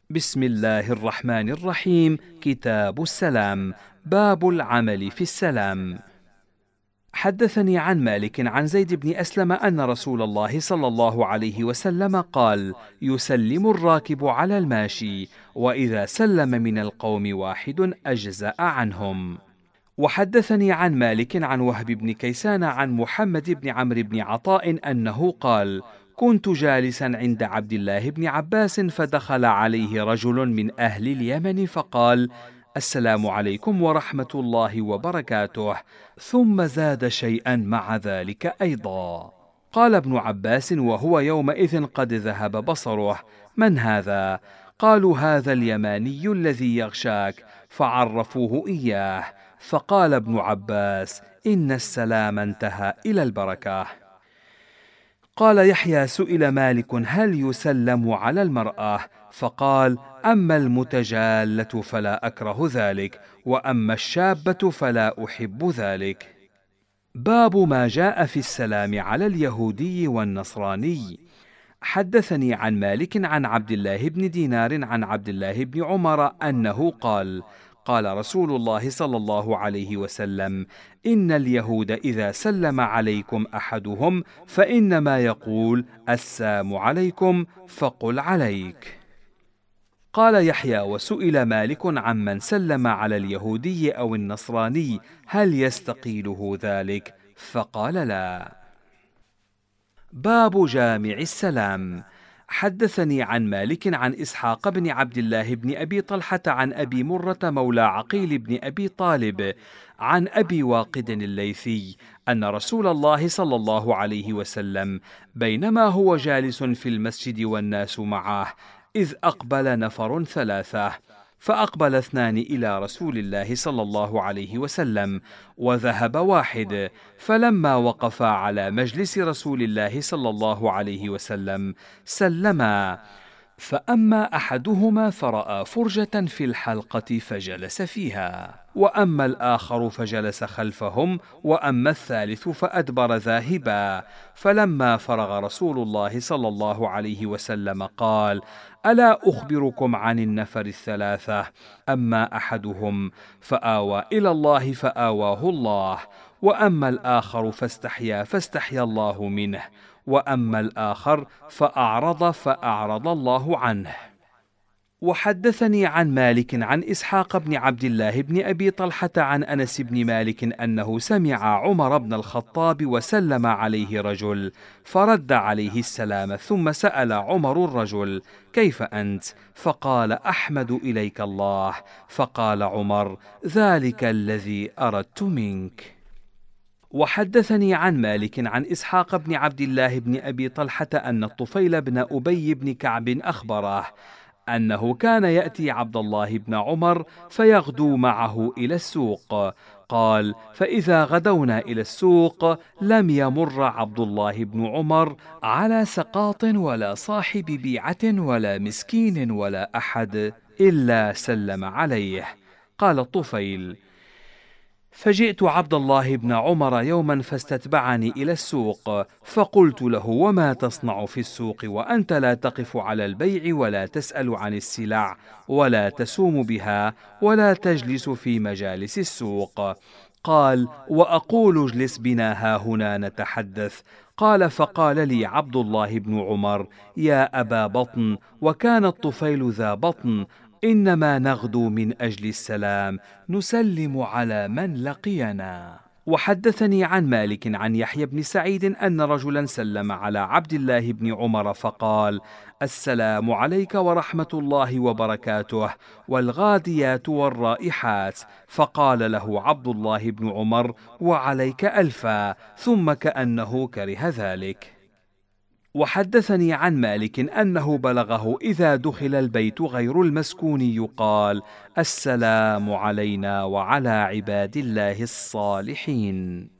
بسم الله الرحمن الرحيم. كتاب السلام. باب العمل في السلام. حدثني عن مالك عن زيد بن أسلم أن رسول الله صلى الله عليه وسلم قال: يسلم الراكب على الماشي، وإذا سلم من القوم واحد أجزأ عنهم. وحدثني عن مالك عن وهب بن كيسان عن محمد بن عمرو بن عطاء أنه قال: كنت جالسا عند عبد الله بن عباس فدخل عليه رجل من أهل اليمن فقال: السلام عليكم ورحمة الله وبركاته، ثم زاد شيئا مع ذلك أيضا. قال ابن عباس وهو يومئذ قد ذهب بصره: من هذا؟ قالوا: هذا اليماني الذي يغشاك. فعرفوه إياه، فقال ابن عباس: إن السلام انتهى إلى البركة. قال يحيى: سئل مالك: هل يسلم على المرأة؟ فقال: أما المتجالة فلا أكره ذلك، وأما الشابة فلا أحب ذلك. باب ما جاء في السلام على اليهودي والنصراني. حدثني عن مالك عن عبد الله بن دينار عن عبد الله بن عمر أنه قال: قال رسول الله صلى الله عليه وسلم: إن اليهود إذا سلم عليكم أحدهم فإنما يقول: السلام عليكم، فقل عليك. قال يحيى: وسئل مالك عمن سلم على اليهودي أو النصراني هل يستقيله ذلك؟ فقال: لا. باب جامع السلام. حدثني عن مالك عن إسحاق بن عبد الله بن أبي طلحة عن أبي مرة مولى عقيل بن أبي طالب عن أبي واقد الليثي أن رسول الله صلى الله عليه وسلم بينما هو جالس في المسجد والناس معه إذ أقبل نفر ثلاثة، فأقبل اثنان إلى رسول الله صلى الله عليه وسلم، وذهب واحد. فلما وقفا على مجلس رسول الله صلى الله عليه وسلم سلما، فأما أحدهما فرأى فرجة في الحلقة فجلس فيها، وأما الآخر فجلس خلفهم، وأما الثالث فأدبر ذاهبا. فلما فرغ رسول الله صلى الله عليه وسلم قال: ألا أخبركم عن النفر الثلاثة؟ أما أحدهم فآوى إلى الله فآواه الله، وأما الآخر فاستحيا الله منه، وأما الآخر فأعرض فأعرض الله عنه. وحدثني عن مالك عن إسحاق بن عبد الله بن أبي طلحة عن أنس بن مالك أنه سمع عمر بن الخطاب وسلم عليه رجل، فرد عليه السلام، ثم سأل عمر الرجل: كيف أنت؟ فقال: أحمد إليك الله. فقال عمر: ذلك الذي أردت منك. وحدثني عن مالك عن إسحاق بن عبد الله بن أبي طلحة أن الطفيل بن أبي بن كعب أخبره أنه كان يأتي عبد الله بن عمر فيغدو معه إلى السوق. قال: فإذا غدونا إلى السوق لم يمر عبد الله بن عمر على سقاط ولا صاحب بيعة ولا مسكين ولا أحد إلا سلم عليه. قال الطفيل: فجئت عبد الله بن عمر يوما فاستتبعني إلى السوق، فقلت له: وما تصنع في السوق وأنت لا تقف على البيع ولا تسأل عن السلع ولا تسوم بها ولا تجلس في مجالس السوق؟ قال: وأقول: اجلس بنا هاهنا نتحدث. قال: فقال لي عبد الله بن عمر: يا أبا بطن، وكان الطفيل ذا بطن، إنما نغدو من أجل السلام، نسلم على من لقينا. وحدثني عن مالك عن يحيى بن سعيد أن رجلا سلم على عبد الله بن عمر فقال: السلام عليك ورحمة الله وبركاته، والغاديات والرائحات. فقال له عبد الله بن عمر: وعليك ألفا، ثم كأنه كره ذلك. وحدثني عن مالك أنه بلغه إذا دخل البيت غير المسكون يقال: السلام علينا وعلى عباد الله الصالحين.